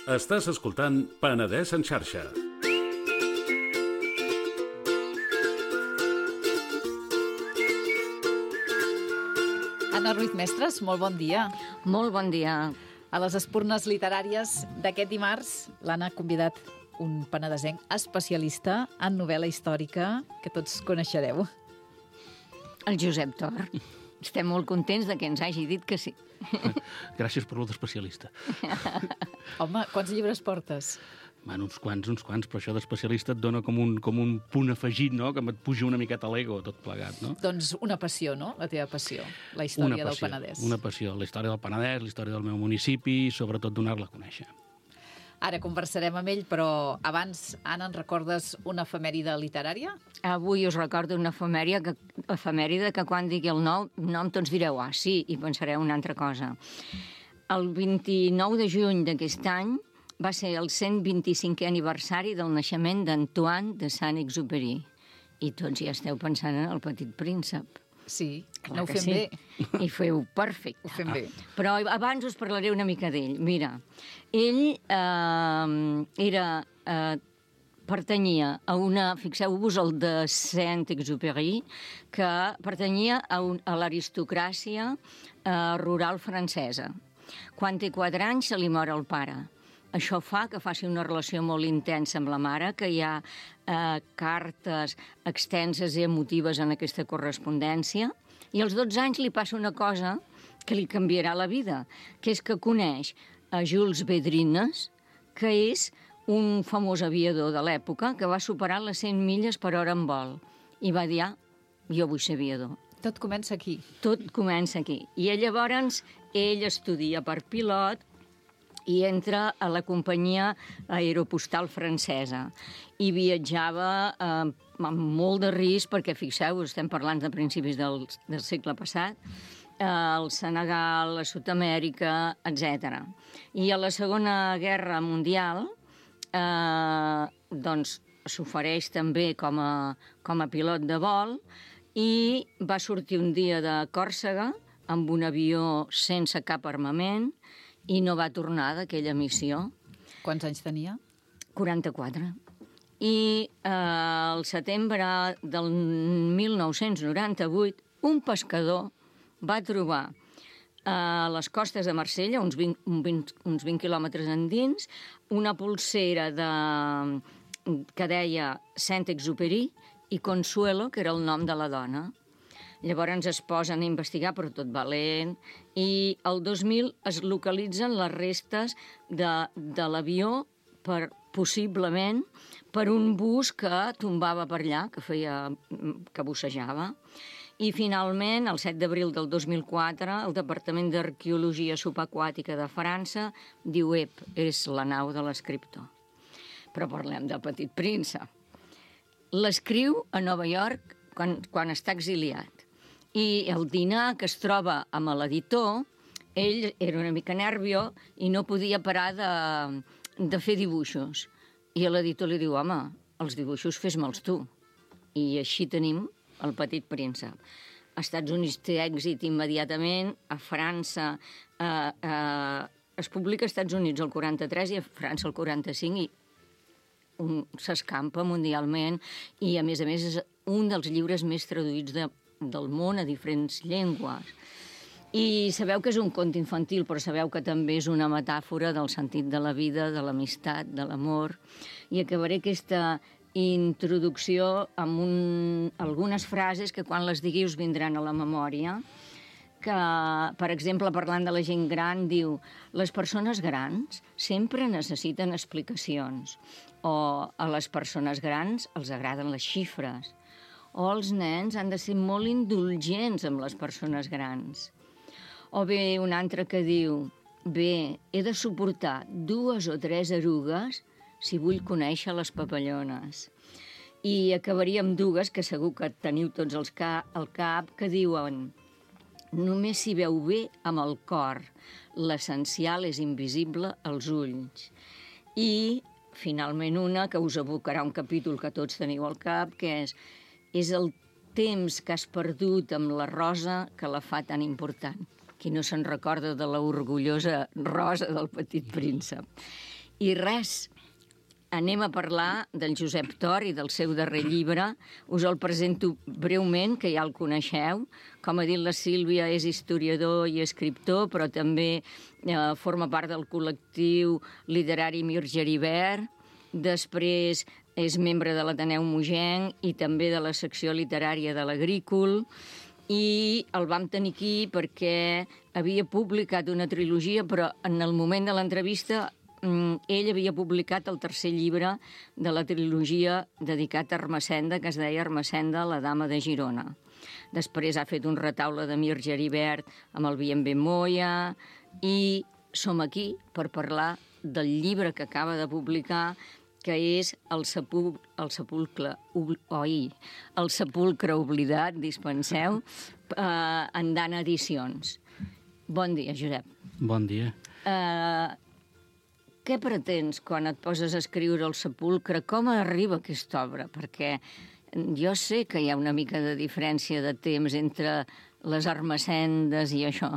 Estàs escoltant Penedès en xarxa. Anna Ruiz Mestres, molt bon dia. Molt bon dia. A les espurnes literàries d'aquest dimarts l'Anna ha convidat un penedesenc especialista en novel·la històrica que tots coneixereu. El Josep Tor. Estem molt contents de que ens hagi dit que sí. Gràcies per lo d'especialista. Home, quants llibres portes? Bueno, uns quants, però això d'especialista et dona com un punt afegit, no?, que et puja una miqueta l'ego, tot plegat, no? Doncs una passió, no?, la teva passió, la història del Penedès. Una passió, la història del Penedès, la història del meu municipi, i sobretot donar-la a conèixer. Ara conversarem amb ell, però abans, Anna, en recordes una efemèride literària? Avui us recordo una efemèride que quan digui el nom tots direu, ah, sí, i pensareu una altra cosa. El 29 de juny d'aquest any va ser el 125è aniversari del naixement d'Antoine de Saint-Exupéry. I tots ja esteu pensant en el Petit Príncep. Sí, Clar no ho que fem sí. bé. I feu perfecte. Ho fem bé. Però abans us parlaré una mica d'ell. Mira, ell pertanyia a una, fixeu-vos, el de Saint-Exupéry, que pertanyia a l'aristocràcia rural francesa. Quan té 4 anys se li mor el pare. Això fa que faci una relació molt intensa amb la mare, que hi ha cartes extenses i emotives en aquesta correspondència, i als 12 anys li passa una cosa que li canviarà la vida, que és que coneix a Jules Védrines, que és un famós aviador de l'època que va superar les 100 milles per hora en vol, i va dir, jo vull ser aviador. Tot comença aquí. Tot comença aquí. I llavors ell estudia per pilot i entra a la companyia aeropostal francesa. I viatjava amb molt de risc, perquè fixeu-vos, estem parlant de principis del segle passat, al Senegal, a Sud-amèrica, etc. I a la Segona Guerra Mundial doncs s'ofereix també com a pilot de vol i va sortir un dia de Còrsega amb un avió sense cap armament i no va tornar d'aquella missió. Quants anys tenia? 44. I al setembre del 1998 un pescador va trobar a les costes de Marsella, uns 20 quilòmetres endins, una polsera que deia Saint-Exupéry i Consuelo, que era el nom de la dona. Llavors es posen a investigar, però tot valent, i el 2000 es localitzen les restes de l'avió possiblement per un bus que tombava per allà, que bussejava. I finalment, el 7 d'abril del 2004, el Departament d'Arqueologia Subaquàtica de França diu, és la nau de l'escriptor. Però parlem del Petit Príncep. L'escriu a Nova York quan està exiliat. I el dinar que es troba amb l'editor, ell era una mica nèrvio i no podia parar de fer dibuixos. I l'editor li diu, home, els dibuixos fes-me'ls tu. I així tenim el Petit Príncep. Als Estats Units té èxit immediatament, a França es publica als Estats Units el 43 i a França el 45 i s'escampa mundialment i a més és un dels llibres més traduïts del món a diferents llengües. I sabeu que és un conte infantil, però sabeu que també és una metàfora del sentit de la vida, de l'amistat, de l'amor. I acabaré aquesta introducció amb algunes frases que quan les digui us vindran a la memòria, que, per exemple, parlant de la gent gran, diu les persones grans sempre necessiten explicacions, o a les persones grans els agraden les xifres, o els nens han de ser molt indulgents amb les persones grans. O bé un altre que diu, bé, he de suportar 2 o 3 erugues si vull conèixer les papallones. I acabaria amb dues que segur que teniu tots al cap, que diuen, només s'hi veu bé amb el cor, l'essencial és invisible als ulls. I, finalment, una que us evocarà un capítol que tots teniu al cap, que és el temps que has perdut amb la rosa que la fa tan important. Qui no se'n recorda de la orgullosa rosa del Petit Príncep. I res, anem a parlar del Josep Tor i del seu darrer llibre. Us el presento breument, que ja el coneixeu. Com ha dit la Sílvia, és historiador i escriptor, però també forma part del col·lectiu literari Mir Geribert. Després és membre de l'Ateneu Mogenc i també de la secció literària de l'Agrícol. I el vam tenir aquí perquè havia publicat una trilogia, però en el moment de l'entrevista ell havia publicat el tercer llibre de la trilogia dedicat a Ermessenda, que es deia Ermessenda, la dama de Girona. Després ha fet un retaule de Mir Geribert amb el Bien Moya i som aquí per parlar del llibre que acaba de publicar, que és El sepulcre oblidat, dispenseu, en Dana Edicions. Bon dia, Josep. Bon dia. Què pretens quan et poses a escriure El sepulcre? Com arriba aquesta obra? Perquè jo sé que hi ha una mica de diferència de temps entre les Ermessendes i això.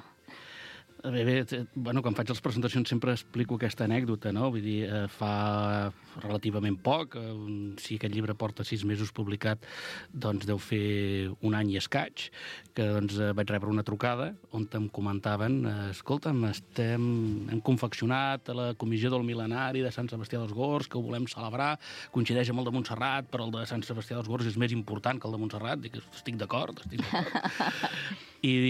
Quan faig les presentacions sempre explico aquesta anècdota, no? Vull dir, fa relativament poc, si aquest llibre porta 6 mesos publicat, doncs deu fer un any i escaig, que doncs vaig rebre una trucada on em comentaven, escolta'm, hem confeccionat a la comissió del mil·lenari de Sant Sebastià dels Gors, que ho volem celebrar, coincideix amb el de Montserrat, però el de Sant Sebastià dels Gors és més important que el de Montserrat. Dic, estic d'acord. I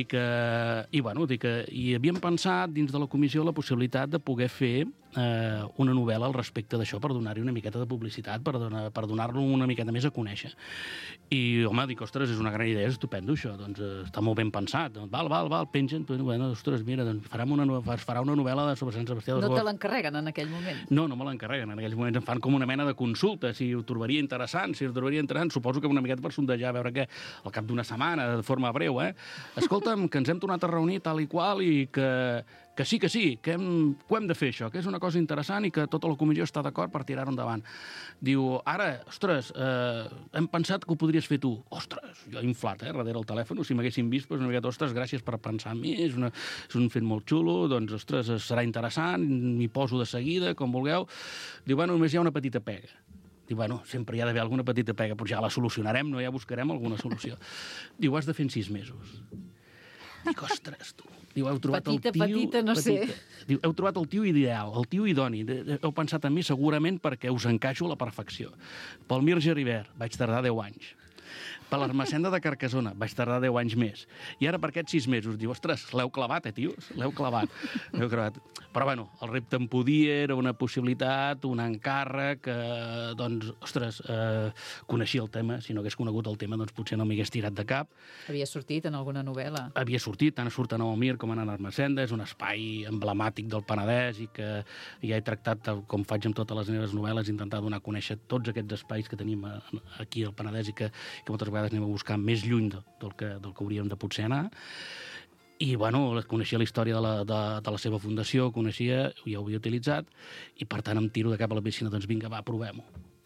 havíem pensat dins de la comissió la possibilitat de poder fer una novel·la al respecte d'això per donar-hi una miqueta de publicitat, per donar-lo una miqueta més a conèixer. I, home, dic, ostres, és una gran idea, és estupendo això, doncs està molt ben pensat. Doncs, val, pengen, bueno, ostres, mira, doncs es farà una novel·la sobre Sant Sebastià dels Gors. No te l'encarreguen en aquell moment? No me l'encarreguen. En aquells moments em fan com una mena de consulta, si ho trobaria interessant, suposo que una miqueta per sondejar, a veure què, al cap d'una setmana, de forma breu, escolta'm, que ens hem tornat a reunir tal i qual i que sí, que ho hem de fer, això, que és una cosa interessant i que tota la comissió està d'acord per tirar-ho endavant. Diu, ara, ostres, hem pensat que ho podries fer tu. Ostres, jo he inflat, darrere el telèfon, si m'haguessin vist, doncs una miqueta, ostres, gràcies per pensar en mi, és un fet molt xulo, doncs, ostres, serà interessant, m'hi poso de seguida, com vulgueu. Diu, bueno, només hi ha una petita pega. Diu, bueno, sempre hi ha d'haver alguna petita pega, però ja la solucionarem, no? Ja buscarem alguna solució. Diu, has de fer en 6 mesos. Dic, ostres, tu. Diu, heu trobat petita, no sé. Diu, heu trobat el tio ideal, el tio idoni. Heu pensat en mi segurament perquè us encaixo a la perfecció. Pel Mir Geribert vaig tardar 10 anys. Per l'Ermessenda de Carcassona vaig tardar 10 anys més. I ara per aquests 6 mesos, diu, ostres, l'heu clavat, tios? L'heu clavat. Però, bueno, el repte em podia, era una possibilitat, un encàrrec, doncs, ostres, coneixia el tema. Si no hagués conegut el tema, doncs potser no m'hi hagués tirat de cap. Havia sortit en alguna novel·la? Havia sortit, tant surt a Nou Mir com a l'Ermessenda. És un espai emblemàtic del Penedès i que ja he tractat, com faig amb totes les meves novel·les, intentar donar a conèixer tots aquests espais que tenim aquí al Penedès i que moltes vegades anem a buscar més lluny del que hauríem de potser anar. I, bueno, coneixia la història de la seva fundació, ja ho havia utilitzat, i, per tant, em tiro de cap a la piscina, doncs vinga, va, provem-ho.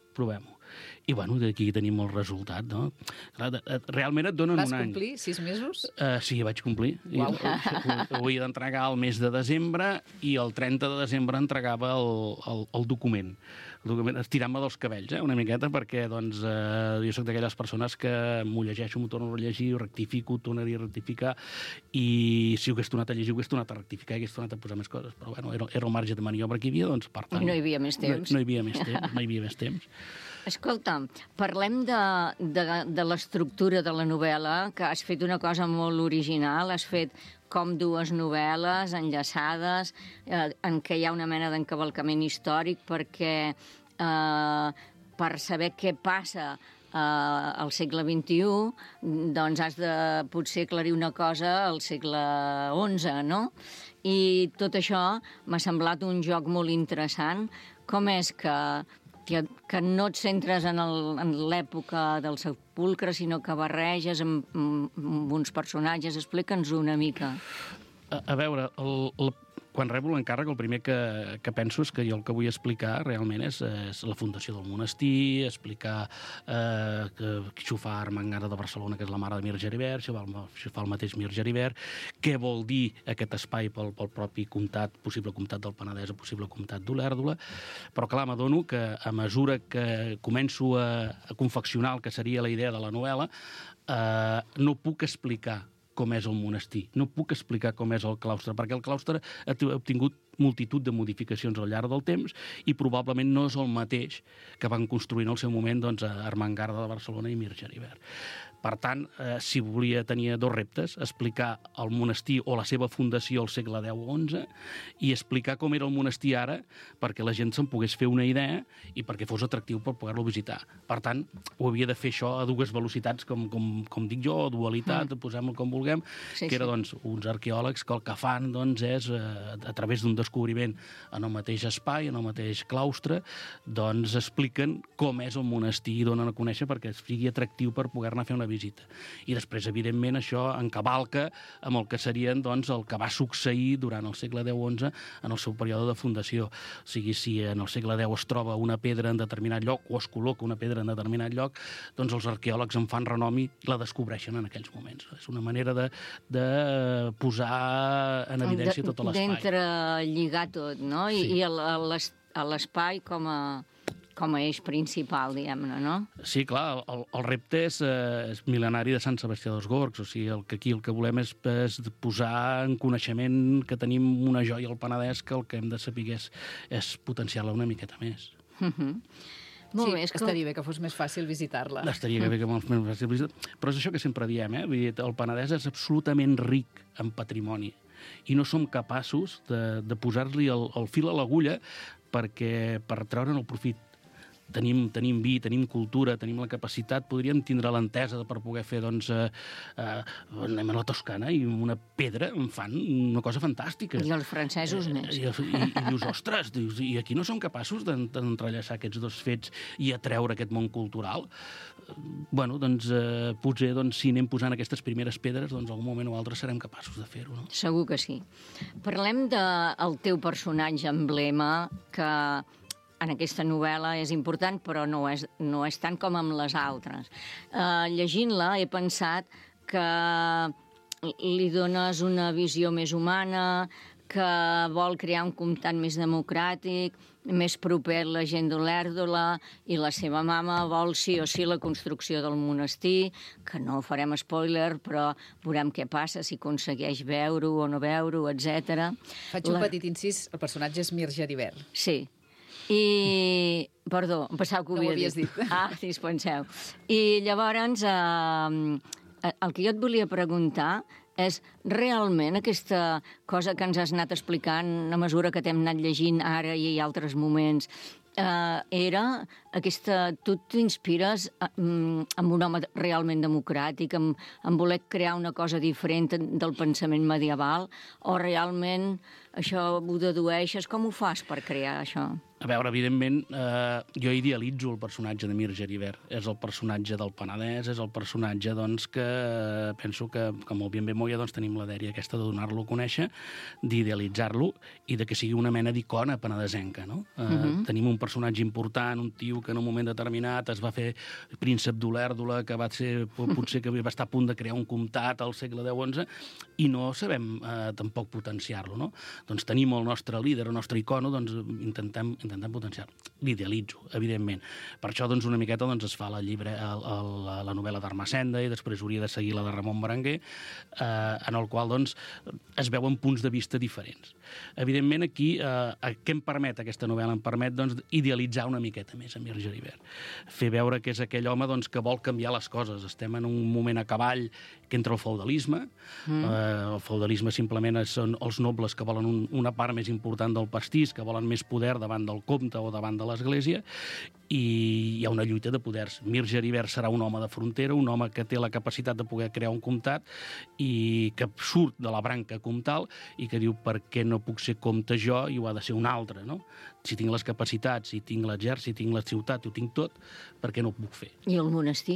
I, bueno, d'aquí tenim el resultat, no? Realment et donen un any. Vas complir 6 mesos? Sí, vaig complir. Uau. Ho havia d'entregar el mes de desembre i el 30 de desembre entregava el document. Estirant-me dels cabells, una miqueta, perquè doncs, jo soc d'aquelles persones que m'ho llegeixo, m'ho torno a llegir, ho rectifico, ho tornaria a rectificar, i si ho hagués tornat a llegir, ho hagués tornat a rectificar, hagués tornat a posar més coses. Però, bueno, era el marge de maniobra que hi havia, doncs, per tant... I no hi havia més temps. No hi havia més temps. Escolta, parlem de l'estructura de la novel·la, que has fet una cosa molt original, has fet com 2 novel·les enllaçades, en què hi ha una mena d'encavalcament històric, perquè per saber què passa al segle XXI, doncs has de potser aclarir una cosa al segle XI, no? I tot això m'ha semblat un joc molt interessant. Com és que no et centres en l'època del sepulcre, sinó que barreges amb uns personatges? Explica'ns una mica. A veure, quan rebo l'encàrrec, el primer que penso és que jo el que vull explicar realment és la fundació del monestir, explicar que això ho fa Armengada de Barcelona, que és la mare de Mir Geribert, això fa el mateix Mir Geribert, què vol dir aquest espai pel propi comtat, possible comtat del Penedès o possible comtat d'Olèrdola, però clar, m'adono que a mesura que començo a confeccionar el que seria la idea de la novel·la, no puc explicar com és el monestir, no puc explicar com és el claustre, perquè el claustre ha obtingut multitud de modificacions al llarg del temps i probablement no és el mateix que van construir en el seu moment Armengarda de Barcelona i Mir Geribert. Per tant, si volia, tenia dos reptes, explicar el monestir o la seva fundació al segle X o XI i explicar com era el monestir ara perquè la gent se'n pogués fer una idea i perquè fos atractiu per poder-lo visitar. Per tant, ho havia de fer això a dues velocitats, com dic jo, dualitat, posem-ho com vulguem, que era doncs, uns arqueòlegs que el que fan doncs, és, a través d'un descobriment en el mateix espai, en el mateix claustre, doncs expliquen com és el monestir i donen a conèixer perquè sigui atractiu per poder-ne fer una visita. I després, evidentment, això encavalca amb el que serien doncs, el que va succeir durant el segle X o XI en el seu període de fundació. O sigui, si en el segle X es troba una pedra en determinat lloc o es col·loca una pedra en determinat lloc, doncs els arqueòlegs en fan renom i la descobreixen en aquells moments. És una manera de posar en evidència tot l'espai. D'entrelligar tot, no? Sí. I l'espai com a eix principal, diguem-ne, no? Sí, clar, el repte és mil·lenari de Sant Sebastià dels Gorgs, o sigui, aquí el que volem és posar en coneixement que tenim una joia al Penedès que el que hem de saber és potenciar-la una miqueta més. Molt bé, estaria bé que fos més fàcil visitar-la. Estaria bé que fos més fàcil visitar-la. Però és això que sempre diem, el Penedès és absolutament ric en patrimoni i no som capaços de posar-li el fil a l'agulla per treure'n el profit. Tenim vi, tenim cultura, tenim la capacitat, podríem tindre l'entesa per poder fer, doncs, anem a la Toscana i una pedra en fan una cosa fantàstica. I els francesos més. I dius, ostres, i aquí no som capaços d'entrellaçar aquests dos fets i atreure aquest món cultural? Bueno, doncs, potser si anem posant aquestes primeres pedres, doncs, algun moment o altre serem capaços de fer-ho, no? Segur que sí. Parlem del teu personatge emblema, que en aquesta novel·la és important, però no és tant com amb les altres. Llegint-la he pensat que li dones una visió més humana, que vol crear un comtat més democràtic, més proper a la gent d'Olèrdola, i la seva mama vol sí o sí la construcció del monestir, que no farem spoiler, però veurem què passa, si aconsegueix veure-ho o no veure-ho, etc. Faig un petit incís, el personatge és Mir Geribert. Sí. I, perdó, em pensava que ho havia dit. Dispenseu. I llavors, el que jo et volia preguntar és realment aquesta cosa que ens has anat explicant a mesura que t'hem anat llegint ara i altres moments, era aquesta... Tu t'inspires en un home realment democràtic, en voler crear una cosa diferent del pensament medieval, o realment això ho dedueixes? Com ho fas per crear això? A veure, evidentment, jo idealitzo el personatge de Mir Geribert. És el personatge del Penedès, és el personatge doncs, que penso que, com el Bien Moya, doncs, tenim la dèria aquesta de donar-lo a conèixer, d'idealitzar-lo i de que sigui una mena d'icona penedesenca, no? Tenim un personatge important, un tio que en un moment determinat es va fer príncep d'Olèrdola, que va ser, potser que va estar a punt de crear un comtat al segle X o XI, i no sabem tampoc potenciar-lo, no? Doncs tenim el nostre líder, el nostre icono, doncs intentem potenciar-lo. L'idealitzo, evidentment. Per això, doncs, una miqueta es fa la novel·la d'Ermessenda i després hauria de seguir la de Ramon Berenguer, en el qual, doncs, es veuen punts de vista diferents. Evidentment, aquí, què em permet aquesta novel·la? Em permet, doncs, idealitzar una miqueta més a Mir Geribert. Fer veure que és aquell home, doncs, que vol canviar les coses. Estem en un moment a cavall que entra el feudalisme. El feudalisme simplement són els nobles que volen una part més important del pastís, que volen més poder davant del comte o davant de l'església, i hi ha una lluita de poders. Mir Geribert serà un home de frontera, un home que té la capacitat de poder crear un comtat i que surt de la branca comtal i que diu, per què no puc ser comte jo i ho ha de ser un altre, no? Si tinc les capacitats, si tinc l'exèrcit, si tinc la ciutat, ho tinc tot, per què no ho puc fer? I el monestir?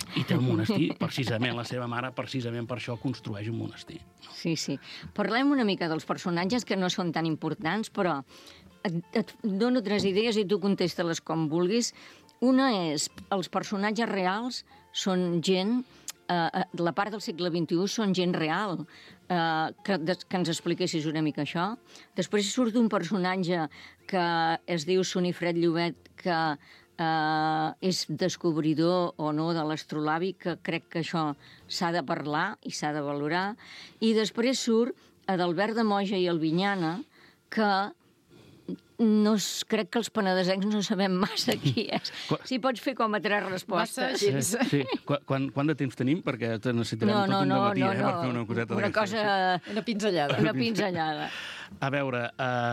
I té un monestir, precisament, la seva mare, precisament per això construeix un monestir. Sí, sí. Parlem una mica dels personatges que no són tan importants, però et dono 3 idees i tu contesta-les com vulguis. Una és, els personatges reals són gent, la part del segle XXI són gent real, que ens expliquessis una mica això. Després surt un personatge que es diu Sonifred Llobet, que és descobridor o no de l'astrolabi, que crec que això s'ha de parlar i s'ha de valorar. I després surt Adalbert de Moja i Albinyana, que crec que els penedesencs no sabem massa qui és. Si pots fer com a 3 respostes. Sí. Quant de temps tenim? Perquè necessitarem tot un dematí per fer una coseta d'aquestes. Una pinzellada. Una pinzellada. A veure,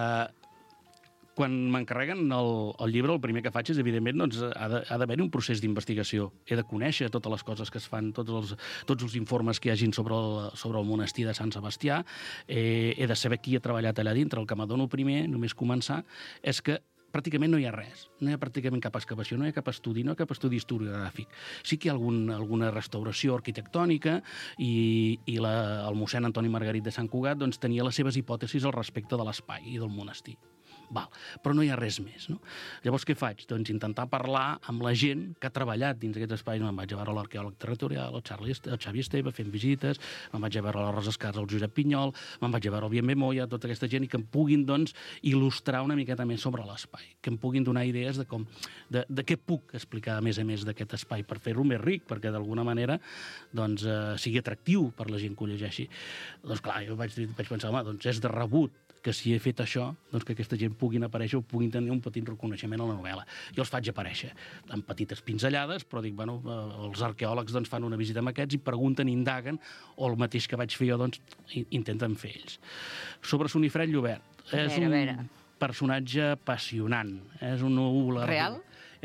quan m'encarreguen el llibre, el primer que faig és, evidentment, doncs, ha d'haver-hi un procés d'investigació. He de conèixer totes les coses que es fan, tots els informes que hi hagin sobre el monestir de Sant Sebastià. He de saber qui ha treballat allà dintre. El que m'adono primer, només començar, és que pràcticament no hi ha res. No hi ha pràcticament cap excavació, no hi ha cap estudi, no hi ha cap estudi historiogràfic. Sí que hi ha alguna restauració arquitectònica i el mossèn Antoni Margarit de Sant Cugat doncs, tenia les seves hipòtesis al respecte de l'espai i del monestir. Però no hi ha res més, no? Llavors, què faig? Doncs intentar parlar amb la gent que ha treballat dins aquests espais. Me'n vaig a veure l'arqueòleg territorial, el Xavi Esteve, fent visites, me'n vaig a veure la Rosa Escars, el Josep Pinyol, me'n vaig a veure el Bien Moya, tota aquesta gent, i que em puguin, doncs, il·lustrar una miqueta més sobre l'espai, que em puguin donar idees de què puc explicar, a més d'aquest espai, per fer-lo més ric, perquè d'alguna manera doncs, sigui atractiu per la gent que ho llegeixi. Doncs clar, jo vaig pensar, home, doncs és de rebut que si he fet això, doncs que aquesta gent puguin aparèixer o puguin tenir un petit reconeixement a la novel·la. Jo els faig aparèixer amb petites pinzellades, però dic, bueno, els arqueòlegs doncs, fan una visita amb aquests i pregunten, indaguen, o el mateix que vaig fer jo, doncs, intenten fer ells. Sobre Sonifred Llobet, és un personatge apassionant. És un real?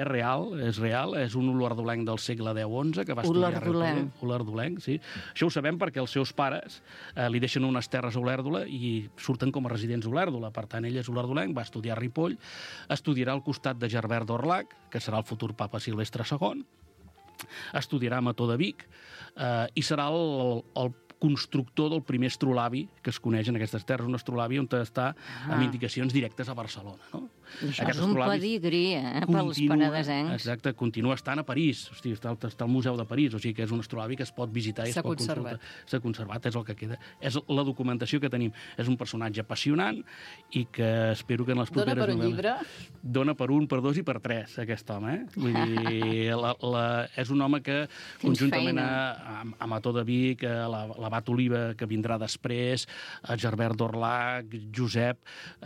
És real, és un olordolenc del segle X-XI que va estudiar... Olordolenc, sí. Això ho sabem perquè els seus pares li deixen unes terres a Olèrdola i surten com a residents a Olèrdola. Per tant, ell és olordolenc, va estudiar a Ripoll, estudiarà al costat de Gerbert d'Orlac, que serà el futur papa Silvestre II, estudiarà a Mató de Vic i serà el constructor del primer astrolabi que es coneix en aquestes terres, un astrolabi on està amb indicacions directes a Barcelona. No? Això és un pedigrí, pels penedesencs. Exacte, continua estant a París. Hosti, està al Museu de París, o sigui que és un astrolabi que es pot visitar i es pot consultar. S'ha conservat, és el que queda. És la documentació que tenim. És un personatge apassionant i que espero que en les properes novel·les... Dona per un llibre? Dona per 1, per 2 i per 3, aquest home. Vull dir, és un home que, conjuntament a Mató de Vic, l'Abat Oliva, que vindrà després, a Gerbert d'Orlac, Josep,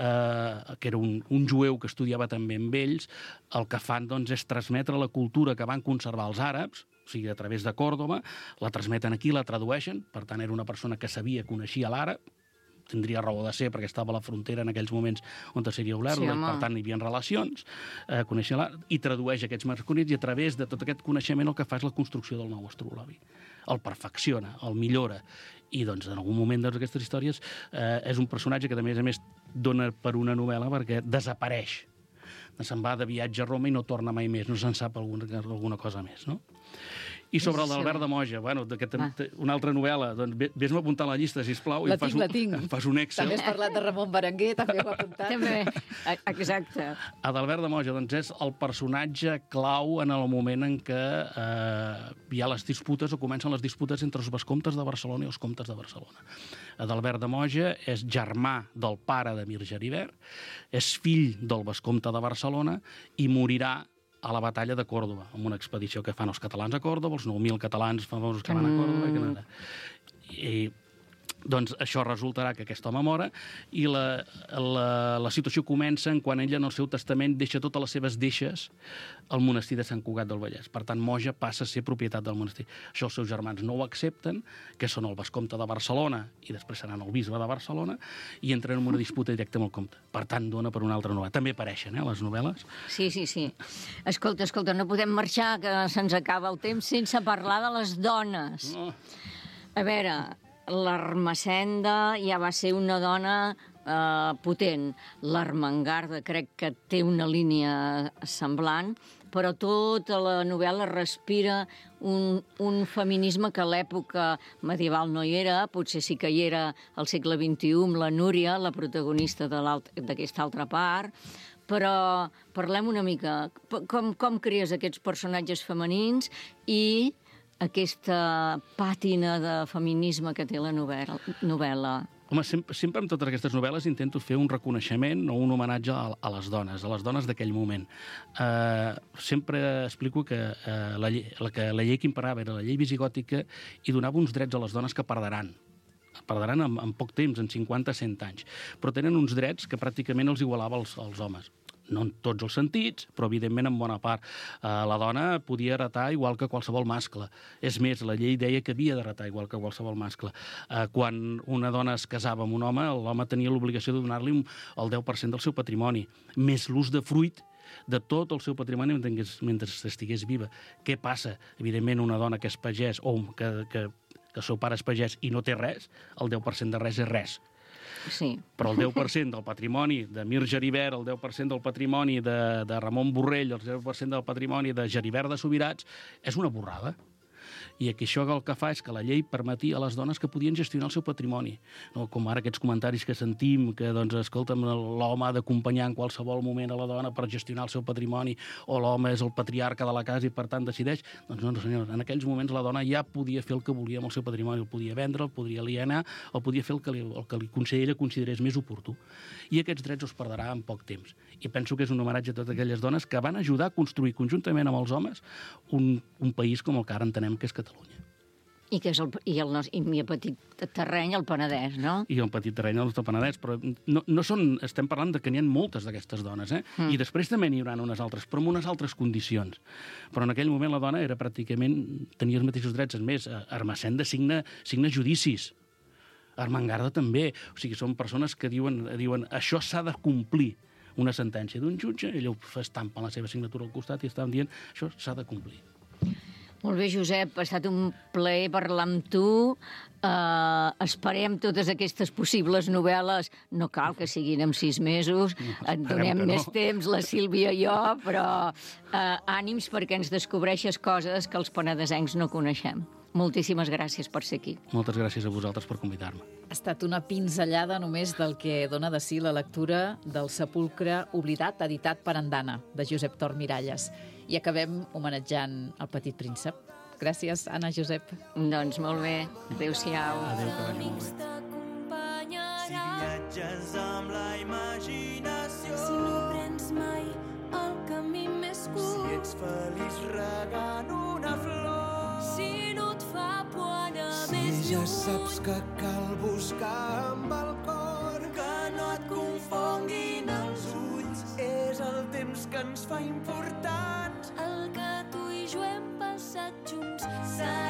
que era un jueu que estudiava també amb ells, el que fan doncs, és transmetre la cultura que van conservar els àrabs, o sigui, a través de Còrdova, la transmeten aquí, la tradueixen, per tant, era una persona que sabia, coneixia l'àrab, tindria raó de ser perquè estava a la frontera en aquells moments on seria Olèrdola, i per tant hi havia relacions, coneixia l'àrab, i tradueix aquests manuscrits, i a través de tot aquest coneixement el que fa és la construcció del nou astrolabi. El perfecciona, el millora, i doncs en algun moment d'aquestes històries és un personatge que a més dona per una novel·la perquè desapareix. Se'n va de viatge a Roma i no torna mai més, no se'n sap alguna cosa més, no? I sobre l'Albert de Moja, bueno, una altra novel·la, doncs ves-me apuntar la llista, sisplau, i la tinc. Fas un Excel. També has parlat de Ramon Berenguer, també ho ha apuntat. També, exacte. Adalbert de Moja, doncs, és el personatge clau en el moment en què hi ha les disputes o comencen les disputes entre els vescomtes de Barcelona i els comtes de Barcelona. Adalbert de Moja és germà del pare de Mir Geribert, és fill del vescomte de Barcelona i morirà a la batalla de Còrdova, amb una expedició que fan els catalans a Còrdova, els 9.000 catalans famosos que van a Còrdova. I doncs això resultarà que aquest home mora i la situació comença quan ell en el seu testament deixa totes les seves deixes al monestir de Sant Cugat del Vallès. Per tant, Moja passa a ser propietat del monestir. Això els seus germans no ho accepten, que són el vescomte de Barcelona i després seran el bisbe de Barcelona, i entren en una disputa directa amb el comte. Per tant, dona per una altra novel·la. També apareixen, les novel·les. Sí. Escolta, no podem marxar, que se'ns acaba el temps sense parlar de les dones. No. A veure, l'Ermessenda ja va ser una dona potent. L'Ermengarda crec que té una línia semblant. però tota la novel·la respira un feminisme que a l'època medieval no hi era, potser sí que hi era al segle XXI, amb la Núria, la protagonista d'aquesta altra part, però parlem una mica, com crees aquests personatges femenins i aquesta pàtina de feminisme que té la novel·la? Home, sempre amb totes aquestes novel·les intento fer un reconeixement o un homenatge a les dones d'aquell moment. Sempre explico que la llei que imperava era la llei visigòtica i donava uns drets a les dones que perdran en poc temps, en 50-100 anys. Però tenen uns drets que pràcticament els igualava als homes. No en tots els sentits, però evidentment en bona part. La dona podia heretar igual que qualsevol mascle. És més, la llei deia que havia d'heretar igual que qualsevol mascle. Quan una dona es casava amb un home, l'home tenia l'obligació de donar-li el 10% del seu patrimoni, més l'ús de fruit de tot el seu patrimoni mentre estigués viva. Què passa? Evidentment, una dona que és pagès o que el seu pare és pagès i no té res, el 10% de res és res. Sí. Però el 10% del patrimoni de Mir Geribert, el 10% del patrimoni de Ramon Borrell, el 10% del patrimoni de Geribert de Subirats, és una borrada. I aquí això el que fa és que la llei permetia a les dones que podien gestionar el seu patrimoni. No? Com ara aquests comentaris que sentim, que, doncs, escolta'm, l'home ha d'acompanyar en qualsevol moment a la dona per gestionar el seu patrimoni, o l'home és el patriarca de la casa i, per tant, decideix. Doncs no, senyors, en aquells moments la dona ja podia fer el que volia amb el seu patrimoni, el podia vendre, el podia alienar, o podia fer el que ella considerés més oportú. I aquests drets els perdrà en poc temps. I penso que és un homenatge a totes aquelles dones que van ajudar a construir conjuntament amb els homes un país com el que ara entenem que és Catalunya. I el mi petit terreny, el Penedès, no? I el petit terreny, el Penedès, però no són... Estem parlant de que n'hi ha moltes d'aquestes dones, I després també n'hi haurà unes altres, però amb unes altres condicions. Però en aquell moment la dona era pràcticament... tenia els mateixos drets, és més, Ermessenda signa judicis. Armengarda també. O sigui, són persones que diuen això s'ha de complir. Una sentència d'un jutge, ell ho estampa la seva signatura al costat i estan dient això s'ha de complir. Molt bé, Josep, ha estat un plaer parlar amb tu. Esperem totes aquestes possibles novel·les. No cal que siguin en 6 mesos, et donem més temps, la Sílvia i jo, però ànims perquè ens descobreixes coses que els penedesencs no coneixem. Moltíssimes gràcies per ser aquí. Moltes gràcies a vosaltres per convidar-me. Ha estat una pinzellada només del que dona de si la lectura del Sepulcre oblidat, editat per Andana, de Josep Tor Miralles. I acabem homenatjant el Petit Príncep. Gràcies, Anna, Josep. Doncs molt bé. Adéu-siau. Adéu, que vagi molt bé. Si viatges amb la imaginació, si no prens mai el camí més curt, si ets feliç regant una flor, si no et fa por anar més lluny, si ja saps que cal buscar amb el cor, que no et confonguin els ulls, és el temps que ens fa importants, el que tu i jo hem passat junts,